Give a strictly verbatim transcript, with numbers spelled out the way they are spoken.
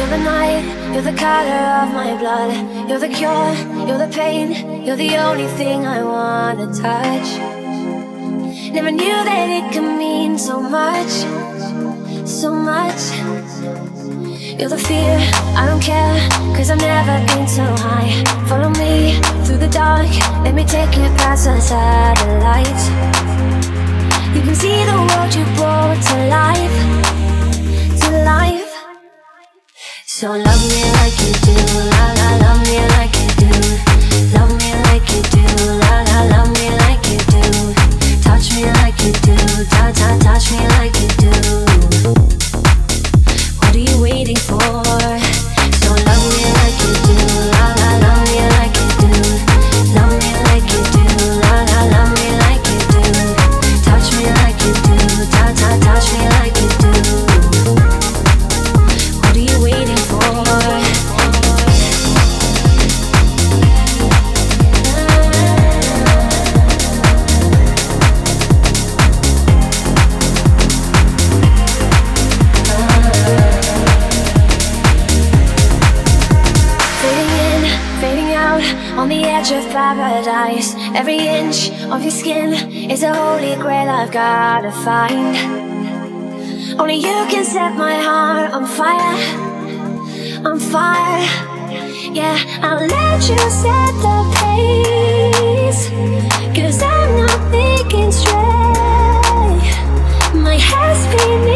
You're the night, you're the color of my blood. You're the cure, you're the pain. You're the only thing I wanna touch. Never knew that it could mean so much, so much. You're the fear, I don't care, cause I've never been so high. Follow me through the dark, let me take you past the satellite. You can see the world you brought to life, to life. So love me like you do, la la, love me like you do. Love me like you do, la la, love me like you do. Touch me like you do, ta ta, touch me like you do. What are you waiting for? So love me like you do, la la, love me like you do. Love me like you do, la la, love me like you do. Touch me like you do, ta ta, touch me like you do. What are you waiting for? On the edge of paradise, every inch of your skin is a holy grail I've gotta find. Only you can set my heart on fire, on fire. Yeah, I'll let you set the pace, cause I'm not thinking straight. My head's spinning.